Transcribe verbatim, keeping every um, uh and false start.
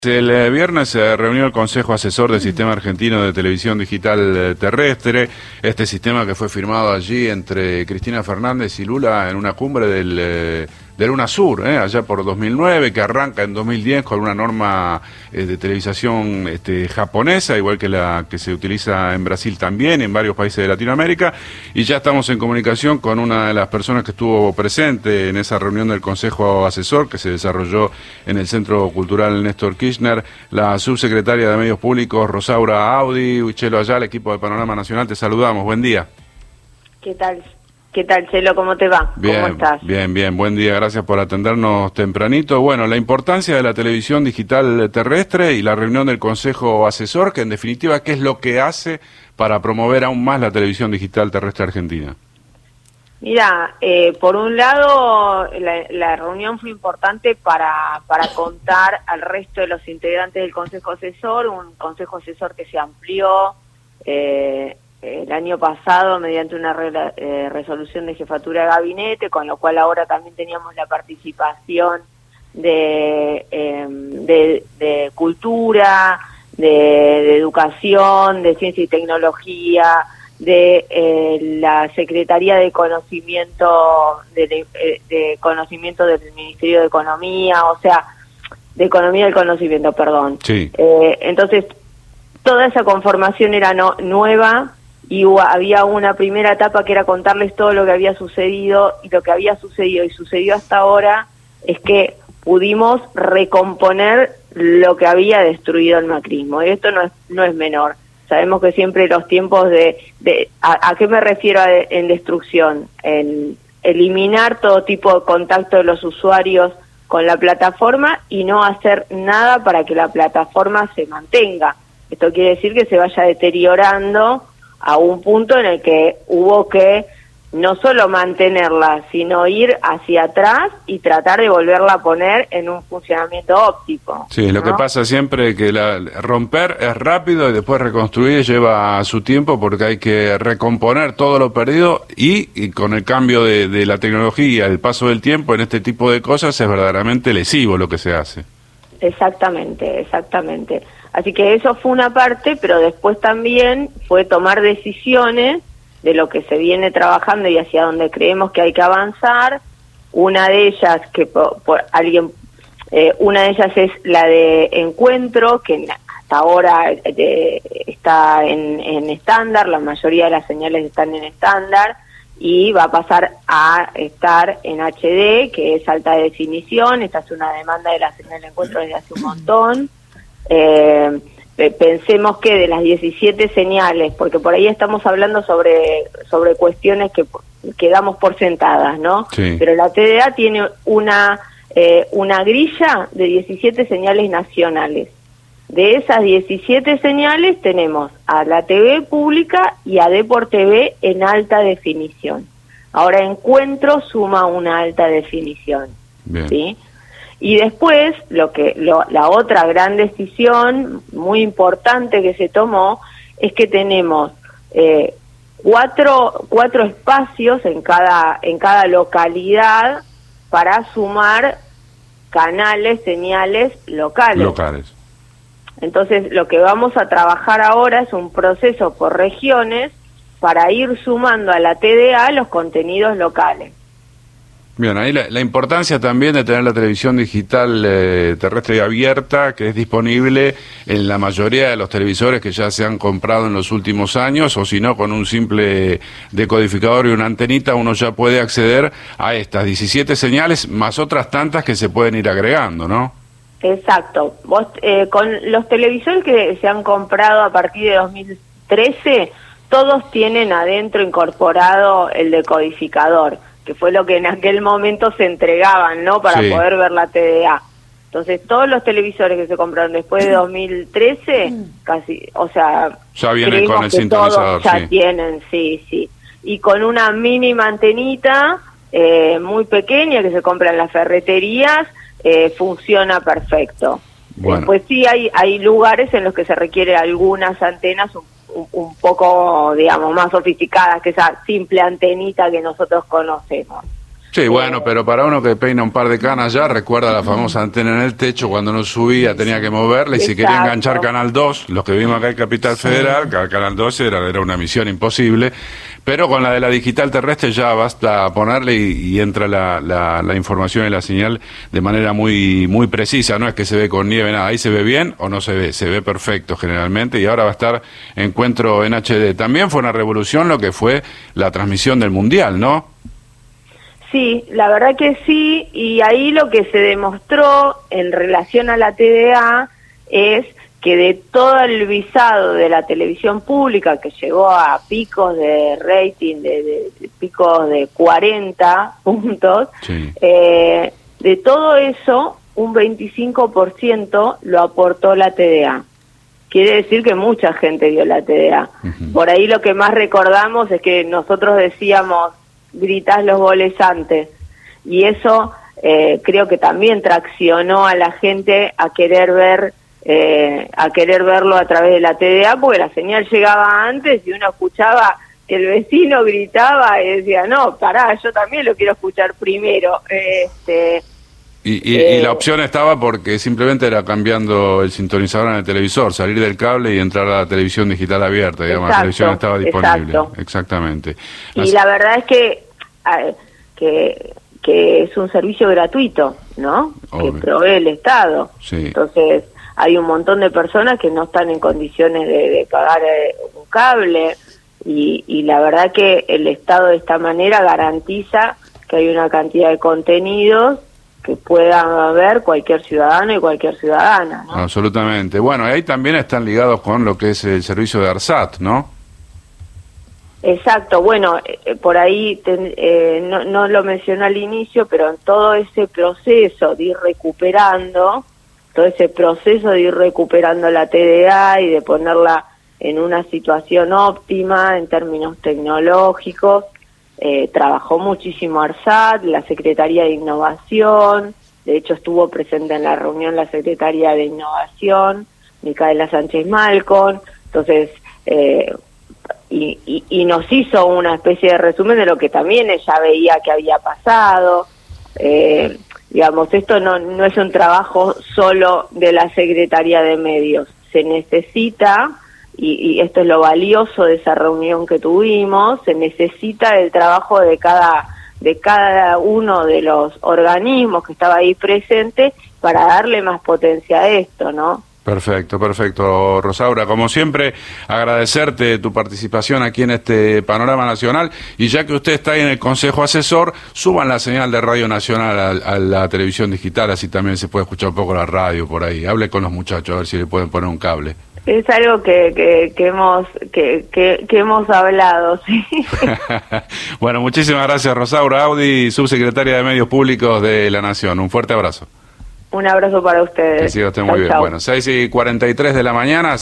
El eh, viernes se reunió el Consejo Asesor del Sistema Argentino de Televisión Digital eh, Terrestre, este sistema que fue firmado allí entre Cristina Fernández y Lula en una cumbre del, eh, del UNASUR, eh, allá por dos mil nueve, que arranca en dos mil diez con una norma eh, de televisación este, japonesa, igual que la que se utiliza en Brasil también, en varios países de Latinoamérica, y ya estamos en comunicación con una de las personas que estuvo presente en esa reunión del Consejo Asesor, que se desarrolló en el Centro Cultural Néstor Kirchner, la subsecretaria de Medios Públicos, Rosaura Audi. Chelo Ayala, equipo de Panorama Nacional, te saludamos, buen día. ¿Qué tal? ¿Qué tal, Chelo? ¿Cómo te va? Bien, ¿Cómo estás? bien, bien, buen día, gracias por atendernos tempranito. Bueno, la importancia de la televisión digital terrestre y la reunión del Consejo Asesor, que en definitiva, ¿qué es lo que hace para promover aún más la televisión digital terrestre argentina? Mira, eh, por un lado, la, la reunión fue importante para, para contar al resto de los integrantes del Consejo Asesor, un Consejo Asesor que se amplió eh, el año pasado mediante una re, eh, resolución de jefatura de gabinete, con lo cual ahora también teníamos la participación de, eh, de, de cultura, de, de educación, de ciencia y tecnología, de eh, la Secretaría de Conocimiento de, de, de Conocimiento del Ministerio de Economía, o sea, de Economía del Conocimiento, perdón. Sí. Eh, entonces, toda esa conformación era no, nueva y hubo, había una primera etapa que era contarles todo lo que había sucedido, y lo que había sucedido y sucedió hasta ahora es que pudimos recomponer lo que había destruido el macrismo, y esto no es, no es menor. Sabemos que siempre los tiempos de... de ¿a, a qué me refiero a de, en destrucción? En eliminar todo tipo de contacto de los usuarios con la plataforma y no hacer nada para que la plataforma se mantenga. Esto quiere decir que se vaya deteriorando a un punto en el que hubo que no solo mantenerla, sino ir hacia atrás y tratar de volverla a poner en un funcionamiento óptimo. Sí, ¿no? Lo que pasa siempre es que la, romper es rápido y después reconstruir lleva su tiempo, porque hay que recomponer todo lo perdido y, y con el cambio de, de la tecnología, el paso del tiempo en este tipo de cosas es verdaderamente lesivo lo que se hace. Exactamente, exactamente. Así que eso fue una parte, pero después también fue tomar decisiones de lo que se viene trabajando y hacia donde creemos que hay que avanzar. Una de ellas que por, por alguien eh, una de ellas es la de Encuentro, que hasta ahora eh, está en, en estándar, la mayoría de las señales están en estándar, y va a pasar a estar en H D, que es alta definición. Esta es una demanda de la señal de Encuentro desde hace un montón. eh, Pensemos que de las diecisiete señales, porque por ahí estamos hablando sobre sobre cuestiones que, que damos por sentadas, ¿no? Sí. Pero la T D A tiene una eh, una grilla de diecisiete señales nacionales. De esas diecisiete señales tenemos a la T V pública y a Depor T V en alta definición. Ahora Encuentro suma una alta definición. Bien. ¿Sí? Y después, lo que lo, la otra gran decisión muy importante que se tomó es que tenemos eh, cuatro cuatro espacios en cada en cada localidad para sumar canales, señales locales. Locales. Entonces, lo que vamos a trabajar ahora es un proceso por regiones para ir sumando a la T D A los contenidos locales. Bien, ahí la, la importancia también de tener la televisión digital eh, terrestre y abierta, que es disponible en la mayoría de los televisores que ya se han comprado en los últimos años, o si no, con un simple decodificador y una antenita uno ya puede acceder a estas diecisiete señales, más otras tantas que se pueden ir agregando, ¿no? Exacto. Vos, eh, con los televisores que se han comprado a partir de dos mil trece, todos tienen adentro incorporado el decodificador, que fue lo que en aquel momento se entregaban, ¿no? Para sí. poder ver la T D A. Entonces, todos los televisores que se compraron después de dos mil trece, casi, o sea... Ya vienen con el sintonizador, ya sí. tienen, sí, sí. Y con una mínima antenita eh, muy pequeña que se compra en las ferreterías, eh, funciona perfecto. Bueno. Pues sí, hay, hay lugares en los que se requiere algunas antenas un Un, un poco, digamos, más sofisticadas que esa simple antenita que nosotros conocemos. Sí, bueno, Eh, pero para uno que peina un par de canas ya, recuerda la famosa antena en el techo, cuando no subía tenía que moverla, y si quería Exacto. enganchar Canal dos, los que vivimos acá en Capital Sí. Federal, ca- Canal dos era, era una misión imposible, pero con la de la digital terrestre ya basta ponerle y, y entra la, la, la información y la señal de manera muy muy precisa, no es que se ve con nieve, nada, ahí se ve bien o no se ve, se ve perfecto generalmente, y ahora va a estar Encuentro en H D. También fue una revolución lo que fue la transmisión del Mundial, ¿no? Sí, la verdad que sí, y ahí lo que se demostró en relación a la T D A es que de todo el visado de la televisión pública, que llegó a picos de rating, de, de- de picos de cuarenta puntos, Sí. eh, de todo eso, un veinticinco por ciento lo aportó la T D A. Quiere decir que mucha gente vio la T D A. Ujú. Por ahí lo que más recordamos es que nosotros decíamos, gritás los goles antes, y eso eh, creo que también traccionó a la gente a querer ver eh, a querer verlo a través de la T D A, porque la señal llegaba antes y uno escuchaba que el vecino gritaba y decía, no, pará, yo también lo quiero escuchar primero. Este, Y, y, Eh, y la opción estaba porque simplemente era cambiando el sintonizador en el televisor, salir del cable y entrar a la televisión digital abierta, digamos, la Exacto, televisión estaba disponible. exacto. Exactamente. Y Así- la verdad es que, ah, que que es un servicio gratuito, ¿no? Obvio. Que provee el Estado. Sí. Entonces, hay un montón de personas que no están en condiciones de, de pagar eh, un cable, y, y la verdad que el Estado de esta manera garantiza que hay una cantidad de contenidos que pueda ver cualquier ciudadano y cualquier ciudadana, ¿no? Absolutamente. Bueno, y ahí también están ligados con lo que es el servicio de ARSAT, ¿no? Exacto, bueno, eh, por ahí ten- eh, no, no lo mencioné al inicio, pero en todo ese proceso de ir recuperando, todo ese proceso de ir recuperando la T D A y de ponerla en una situación óptima en términos tecnológicos, eh, trabajó muchísimo ARSAT, la Secretaría de Innovación, de hecho estuvo presente en la reunión la Secretaría de Innovación, Micaela Sánchez Malcon, entonces... Eh, Y, y, y nos hizo una especie de resumen de lo que también ella veía que había pasado. Eh, digamos, esto no, no es un trabajo solo de la Secretaría de Medios, se necesita, y, y esto es lo valioso de esa reunión que tuvimos, se necesita el trabajo de cada, de cada uno de los organismos que estaba ahí presente para darle más potencia a esto, ¿no? Perfecto, perfecto, Rosaura. Como siempre, agradecerte tu participación aquí en este Panorama Nacional, y ya que usted está ahí en el Consejo Asesor, suban la señal de Radio Nacional a, a la televisión digital, así también se puede escuchar un poco la radio por ahí. Hable con los muchachos a ver si le pueden poner un cable. Es algo que, que, que hemos que, que, que hemos hablado, sí. Bueno, muchísimas gracias, Rosaura Audi, subsecretaria de Medios Públicos de la Nación. Un fuerte abrazo. Un abrazo para ustedes. Que siga usted muy Chau, bien. chau. Bueno, seis y cuarenta y tres de la mañana.